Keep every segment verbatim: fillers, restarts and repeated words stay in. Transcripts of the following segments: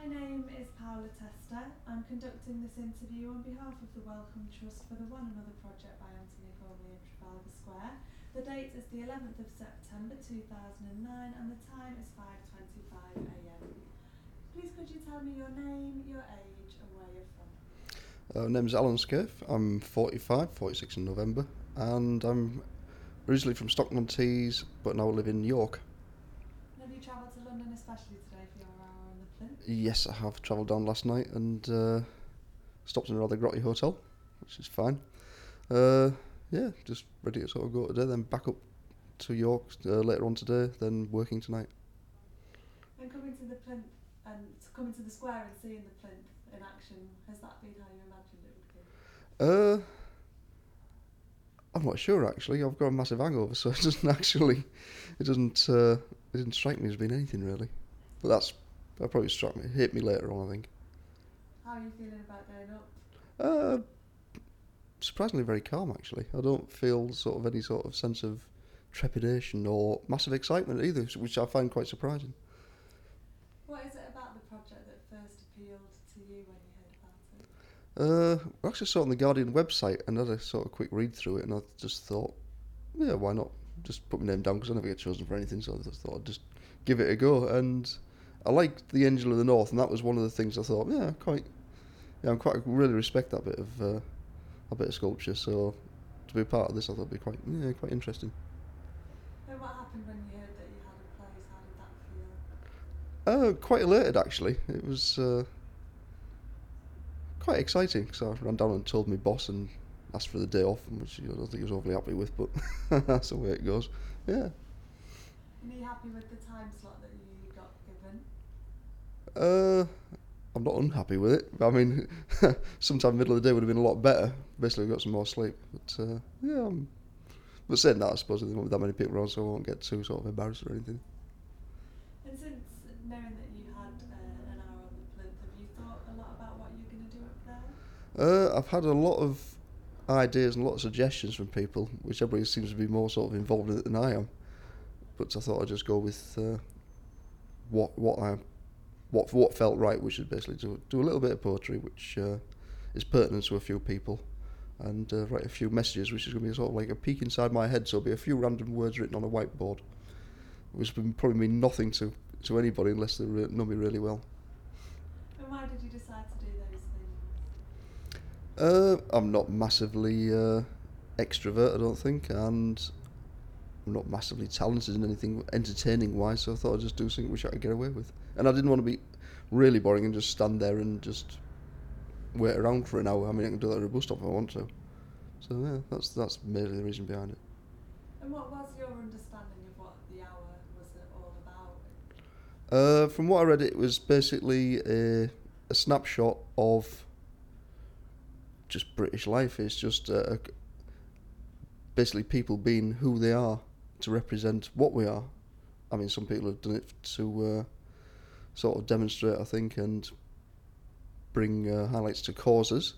My name is Paula Testa. I'm conducting this interview on behalf of the Wellcome Trust for the One Another project by Anthony Gormley in Trafalgar Square. The date is the eleventh of September two thousand nine and the time is five twenty-five a m. Please could you tell me your name, your age and where you're from? Uh, name's Alan Scaife. I'm forty-five, forty-six in November, and I'm originally from Stockton-on-Tees, but now live in York. Have you travelled to London especially today for your hour on the plinth? Yes, I have travelled down last night and uh, stopped in another grotty hotel, which is fine. Uh, yeah, just ready to sort of go today, then back up to York uh, later on today, then working tonight. And coming to the plinth and coming to the square and seeing the plinth in action, has that been how you imagined it would be? Uh, I'm not sure actually. I've got a massive hangover, so it doesn't actually, it doesn't, uh, it didn't strike me as being anything really. But that's, that probably struck me, hit me later on, I think. How are you feeling about going up? Uh, surprisingly very calm actually. I don't feel sort of any sort of sense of trepidation or massive excitement either, which I find quite surprising. What is it about the project that first appealed to you when you heard about it? Uh, I actually saw it on the Guardian website and had a sort of quick read through it, and I just thought, yeah, why not? Just put my name down because I never get chosen for anything, so I just thought I'd just give it a go. And I liked the Angel of the North, and that was one of the things I thought, yeah, quite, yeah, I'm quite really respect that bit of uh, a bit of sculpture. So to be a part of this, I thought it'd be quite, yeah, quite interesting. And what happened when you heard that you had a place? How did that feel? Uh, quite elated actually. It was uh, quite exciting. So I ran down and told my boss and asked for the day off, which I don't think he was overly happy with, but that's the way it goes. Yeah. And are you happy with the time slot that you got given? Uh, I'm not unhappy with it. I mean, sometime middle of the day would have been a lot better. Basically, got some more sleep. But uh, yeah, I'm, but saying that, I suppose there won't be that many people around, so I won't get too sort of embarrassed or anything. And since knowing that you had uh, an hour on the plinth, have you thought a lot about what you're going to do up there? Uh, I've had a lot of ideas and a lot of suggestions from people, which everybody seems to be more sort of involved in it than I am. But I thought I'd just go with uh, what what I what what felt right, which is basically do do a little bit of poetry, which uh, is pertinent to a few people, and uh, write a few messages, which is going to be sort of like a peek inside my head. So it'll be a few random words written on a whiteboard, which will probably mean nothing to to anybody unless they re- know me really well. And why did you decide to do those things? Uh, I'm not massively uh, extrovert, I don't think, and I'm not massively talented in anything entertaining wise, so I thought I'd just do something which I could get away with. And I didn't want to be really boring and just stand there and just wait around for an hour. I mean, I can do that at a bus stop if I want to. So yeah, that's that's mainly the reason behind it. And what was your understanding of what the hour was all about? Uh, from what I read, it was basically a, a snapshot of just British life. It's just uh, basically people being who they are to represent what we are. I mean, some people have done it to uh, sort of demonstrate, I think, and bring uh, highlights to causes.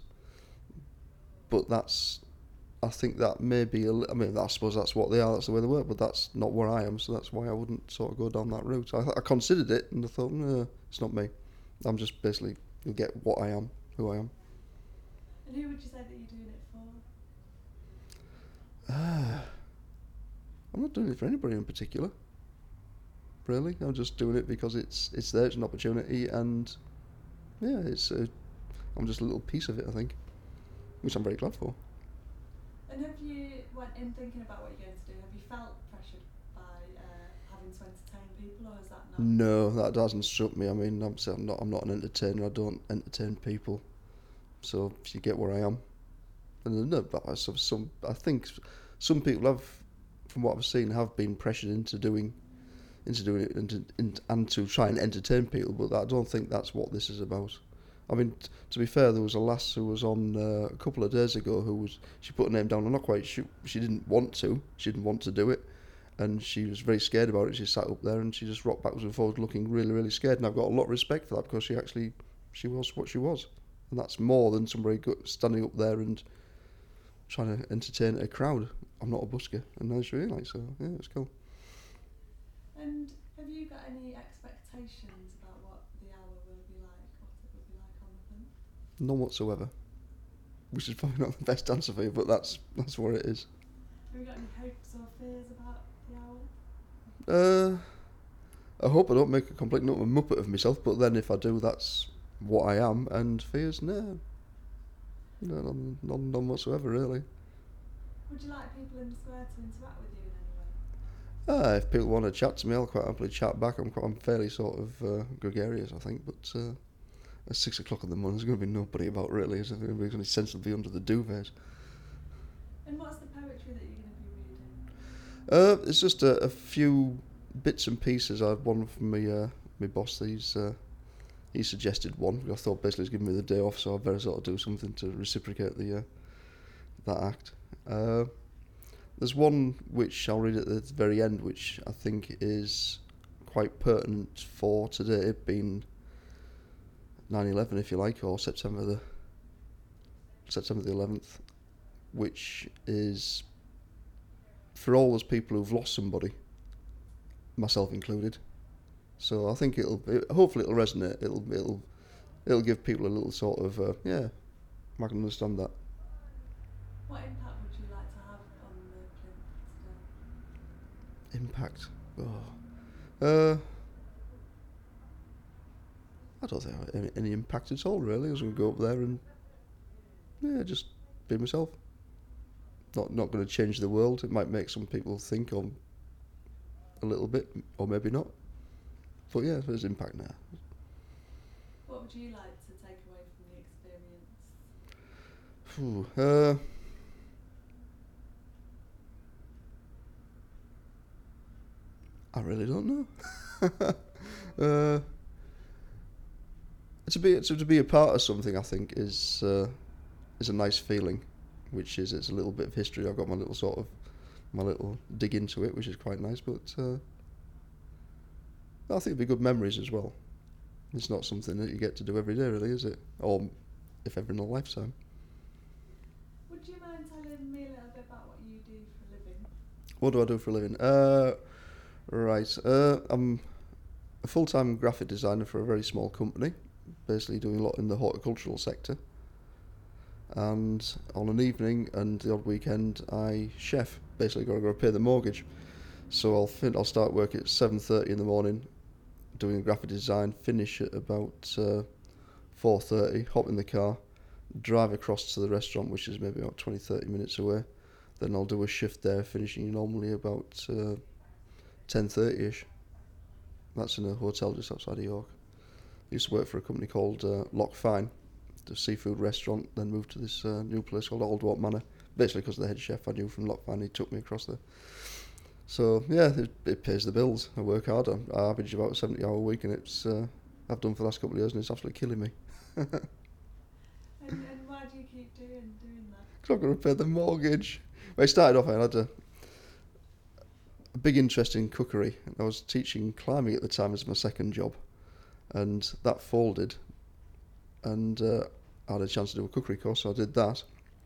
But that's, I think that may be, a, I mean, I suppose that's what they are, that's the way they work, but that's not where I am, so that's why I wouldn't sort of go down that route. I, I considered it, and I thought, no, it's not me. I'm just basically, you'll get what I am, who I am. And who would you say that you're doing it for? Ah, I'm not doing it for anybody in particular. Really, I'm just doing it because it's it's there, it's an opportunity, and yeah, it's a, I'm just a little piece of it, I think, which I'm very glad for. And have you, when in thinking about what you're going to do, have you felt pressured by uh, having to entertain people, or is that not? No, that hasn't struck me. I mean, I'm, I'm not I'm not an entertainer. I don't entertain people, so if you get where I am, and no, but I, some, some I think some people have, from what I've seen, have been pressured into doing into doing it and to, in, and to try and entertain people, but I don't think that's what this is about. I mean, t- to be fair, there was a lass who was on uh, a couple of days ago who was, she put her name down. I'm not quite sure, she didn't want to, she didn't want to do it, and she was very scared about it. She sat up there and she just rocked backwards and forwards looking really, really scared, and I've got a lot of respect for that because she actually, she was what she was, and that's more than somebody standing up there and trying to entertain a crowd. I'm not a busker, and neither is she, like, so yeah, it's cool. And have you got any expectations expectations about what the hour will be like, what it will be like on the hunt? None whatsoever. Which is probably not the best answer for you, but that's that's what it is. Have you got any hopes or fears about the owl? Uh, I hope I don't make a complete nut of a muppet of myself, but then if I do, that's what I am. And fears, no, no, none, none, none whatsoever, really. Would you like people in the square to interact with you in any way? Uh, if people want to chat to me, I'll quite happily chat back. I'm quite, I'm fairly sort of uh, gregarious, I think, but uh, at six o'clock in the morning, there's going to be nobody about, really. Is there? Everybody's going to be sensibly under the duvets. And what's the poetry that you're going to be reading? Uh, it's just a, a few bits and pieces. I had one from my uh, my boss. He's uh, he suggested one. I thought basically he's giving me the day off, so I better sort of do something to reciprocate the uh, that act. Uh, there's one which I'll read at the very end, which I think is quite pertinent for today, being nine eleven, if you like, or September the September the eleventh, which is for all those people who've lost somebody, myself included. So I think it'll, it, hopefully it'll resonate. It'll, it'll, it'll give people a little sort of, uh, yeah, I can understand that. What impact would you like to have on the plinth today? Impact. Oh, uh, I don't think I have any, any impact at all. Really, I was going to go up there and, yeah, just be myself. Not not going to change the world. It might make some people think on a little bit, or maybe not. But yeah, there's impact now. What would you like to take away from the experience? Phew, uh, I really don't know. uh, to be to, to be a part of something, I think, is uh, is a nice feeling. Which is, it's a little bit of history. I've got my little sort of, my little dig into it, which is quite nice. But uh, I think it'd be good memories as well. It's not something that you get to do every day, really, is it? Or if ever in a lifetime. Would you mind telling me a little bit about what you do for a living? What do I do for a living? Uh, right. Uh, I'm a full-time graphic designer for a very small company, basically doing a lot in the horticultural sector. And on an evening and the odd weekend, I chef. Basically, got to go pay the mortgage. So I'll fin- I'll start work at seven thirty in the morning, doing graphic design. Finish at about uh, four thirty. Hop in the car, drive across to the restaurant, which is maybe about twenty thirty minutes away. Then I'll do a shift there, finishing normally about uh, ten thirty ish. That's in a hotel just outside of York. I used to work for a company called uh, Loch Fyne. The seafood restaurant, then moved to this uh, new place called Aldwarp Manor, basically because the head chef I knew from Loch Fyne, he took me across there. So yeah, it, it pays the bills. I work hard. I, I average about a seventy hour week, and it's uh, I've done for the last couple of years, and it's absolutely killing me. and, and why do you keep doing doing that? Because I've got to pay the mortgage. Well, it started off, I had a, a big interest in cookery. I was teaching climbing at the time as my second job, and that folded. And uh, I had a chance to do a cookery course, so I did that.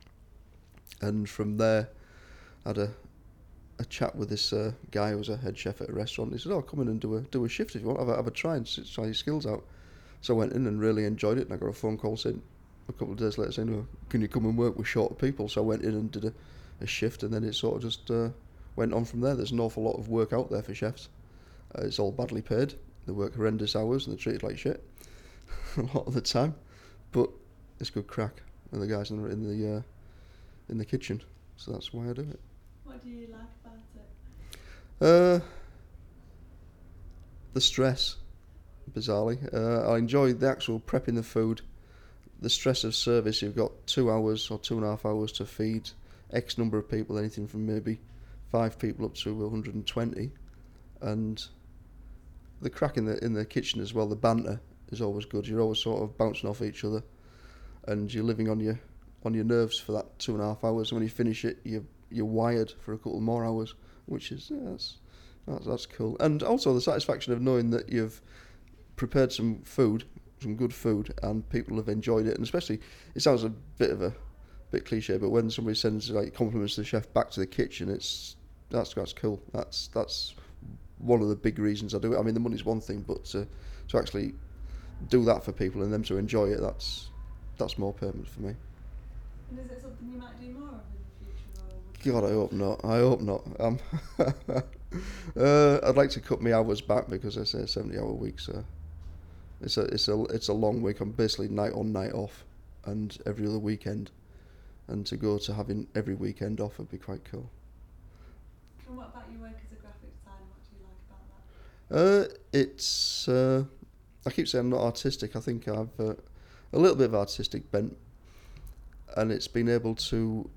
And from there, I had a, a chat with this uh, guy who was a head chef at a restaurant. He said, "Oh, come in and do a do a shift if you want. Have a, have a try and s- try your skills out." So I went in and really enjoyed it. And I got a phone call saying a couple of days later saying, "Oh, can you come and work with shorter people?" So I went in and did a, a shift, and then it sort of just uh, went on from there. There's an awful lot of work out there for chefs. Uh, it's all badly paid. They work horrendous hours and they're treated like shit a lot of the time. But it's good crack, and the guys in the in the, uh, in the kitchen, so that's why I do it. What do you like about it? Uh, the stress, bizarrely. Uh, I enjoy the actual prepping the food, the stress of service. You've got two hours or two and a half hours to feed X number of people, anything from maybe five people up to one hundred twenty, and the crack in the in the kitchen as well. The banter is always good. You're always sort of bouncing off each other, and you're living on your on your nerves for that two and a half hours. When you finish it, you're you're wired for a couple more hours, which is yeah, that's, that's that's cool. And also the satisfaction of knowing that you've prepared some food, some good food, and people have enjoyed it. And especially, it sounds a bit of a bit cliche, but when somebody sends like compliments to the chef back to the kitchen, it's that's that's cool. That's that's one of the big reasons I do it. I mean, the money's one thing, but to, to actually do that for people and them to enjoy it, that's that's more permanent for me. And is it something you might do more of in the future? Or would you God, I hope not. I hope not. Um, uh, I'd like to cut my hours back because I say seventy-hour week, so it's a it's a it's a long week. I'm basically night on, night off, and every other weekend. And to go to having every weekend off would be quite cool. And what about your work as a graphic designer? What do you like about that? Uh, it's uh, I keep saying I'm not artistic. I think I've uh, a little bit of artistic bent, and it's been able to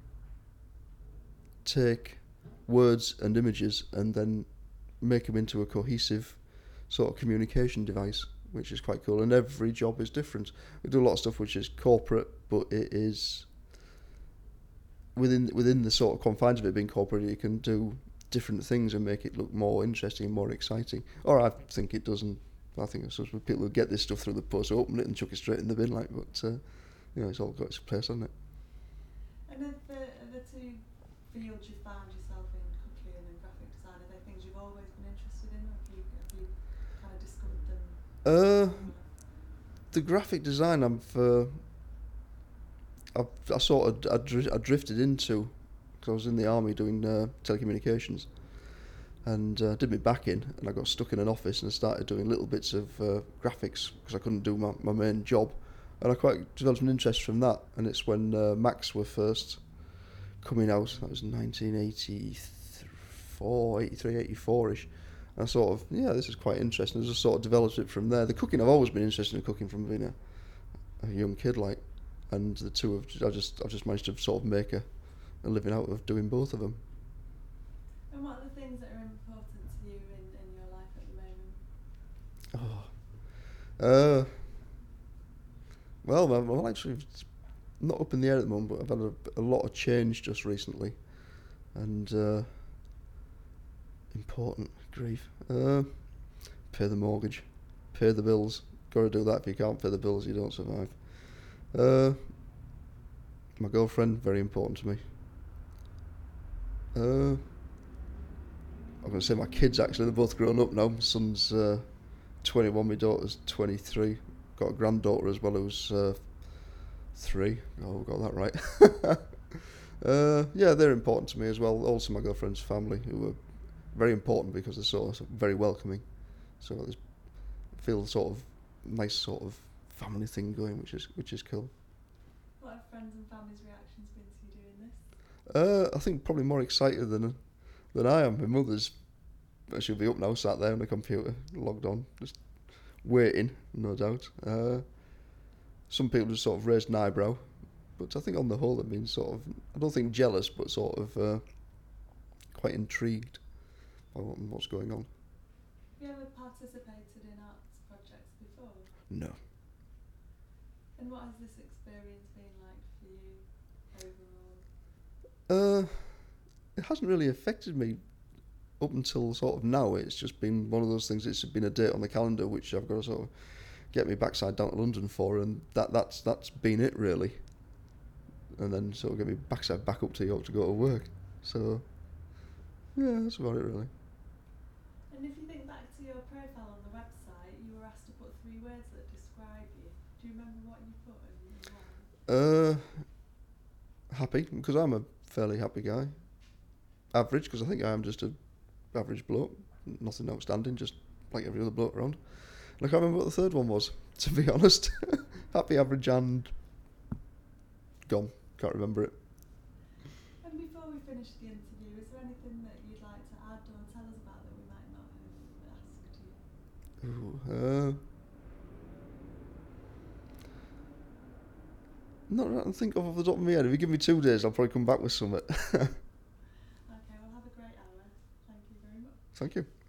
take words and images and then make them into a cohesive sort of communication device, which is quite cool. And every job is different. We do a lot of stuff which is corporate, but it is within within the sort of confines of it being corporate. You can do different things and make it look more interesting and more exciting. Or I think it doesn't. I think it's sort of people who get this stuff through the post, open it and chuck it straight in the bin, like. But uh, you know, it's all got its place, hasn't it? And are the, are the two fields you found yourself in, cooking and graphic design, are they things you've always been interested in, or have you, have you kind of discovered them? Uh, the graphic design, I've, uh, I've I sort of I, dri- I drifted into because I was in the army doing uh, telecommunications, and uh, did my back in, and I got stuck in an office and I started doing little bits of uh, graphics because I couldn't do my, my main job, and I quite developed an interest from that. And it's when uh, Macs were first coming out. That was nineteen eighty-four, eighty-three, eighty-four-ish. And I sort of, yeah, this is quite interesting. I just sort of developed it from there. The cooking, I've always been interested in cooking from being a, a young kid, like, and the two of, I just, I've just managed to sort of make a, a living out of doing both of them. And what are the things that are important to you in, in your life at the moment? Oh, uh, well, well, well, actually, it's not up in the air at the moment, but I've had a, a lot of change just recently, and uh, important grief. Uh, pay the mortgage, pay the bills. Got to do that. If you can't pay the bills, you don't survive. Uh, my girlfriend, very important to me. Uh, I'm going to say my kids, actually. They're both grown up now. My son's uh, twenty-one, my daughter's twenty-three. Got a granddaughter as well who's uh, three. Oh, we got that right. uh, yeah, they're important to me as well. Also my girlfriend's family, who are very important because they're sort of very welcoming. So there's feel sort of nice sort of family thing going, which is which is cool. What have friends and family's reactions been to you doing this? Uh, I think probably more excited than than I am. My mother's, she'll be up now, sat there on the computer, logged on, just waiting, no doubt. Uh, some people just sort of raised an eyebrow, but I think on the whole they've been sort of, I don't think jealous, but sort of uh, quite intrigued by what, what's going on. Have you ever participated in arts projects before? No. And what has this experience been like for you overall? Uh, it hasn't really affected me up until sort of now. It's just been one of those things. It's been a date on the calendar which I've got to sort of get me backside down to London for, and that that's that's been it really. And then sort of get me backside back up to York to go to work. So yeah, that's about it really. And if you think back to your profile on the website, you were asked to put three words that describe you. Do you remember what you put and why? Uh, happy, because I'm a fairly happy guy. Average, because I think I am just a average bloke, nothing outstanding, just like every other bloke around. And I can't remember what the third one was, to be honest. Happy, average, and gone. Can't remember it. And before we finish the interview, is there anything that you'd like to add or tell us about that we might not have asked you? Ooh, uh, not that I can think of off the top of my head. If you give me two days, I'll probably come back with something. Okay, well have a great hour. Thank you very much. Thank you.